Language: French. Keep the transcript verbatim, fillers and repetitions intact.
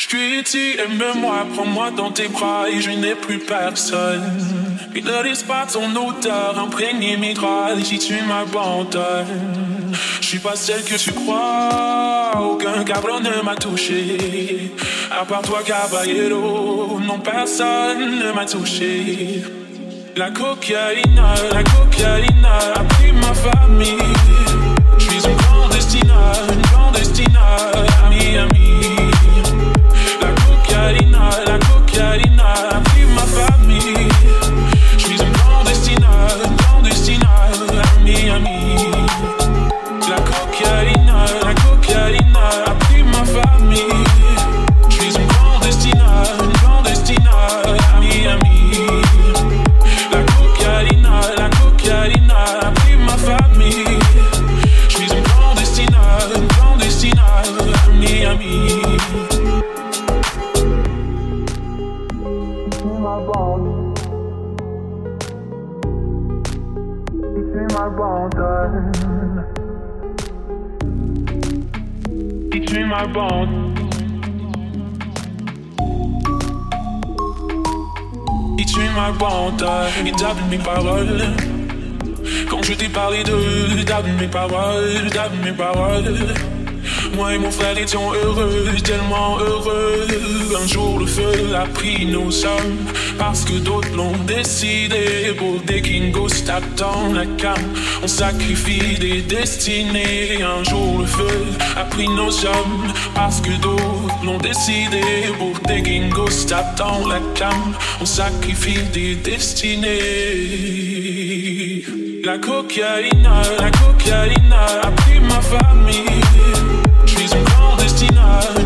suis ici, aime-moi, prends-moi dans tes bras et je n'ai plus personne. Et ne laisse pas ton odeur imprégner mes draps si tu m'abandonnes. Je suis pas celle que tu crois, aucun cabron ne m'a touché. À part toi, caballero, non personne ne m'a touché. La cocaïne, la cocaïne a pris ma famille. Je suis une clandestine, une clandestine, ami, ami. La cocaïne, la cocaïne a pris ma famille. Je suis une clandestine, une clandestine, ami, ami. La cocaïne, la cocaïne a pris ma famille. Je suis une clandestine, une clandestine, ami, ami. La cocaïne, la cocaïne a pris ma famille. Je suis une clandestine, une clandestine, ami, ami. Tu m'abandonnes. Tu m'abandonnes. Tu m'abandonnes. Et tu m'abandonnes. Et donne mes paroles. Quand je t'ai parlé de, donne mes paroles, donne mes paroles. Moi et mon frère étions heureux, tellement heureux. Un jour le feu a pris nos sommes, parce que d'autres l'ont décidé. Pour des kingos tapant la cam, on sacrifie des destinées. Un jour le feu a pris nos sommes, parce que d'autres l'ont décidé. Pour des kingos tapant la cam, on sacrifie des destinées. La cocaïne, la cocaïne a pris ma famille. Je suis une clandestine,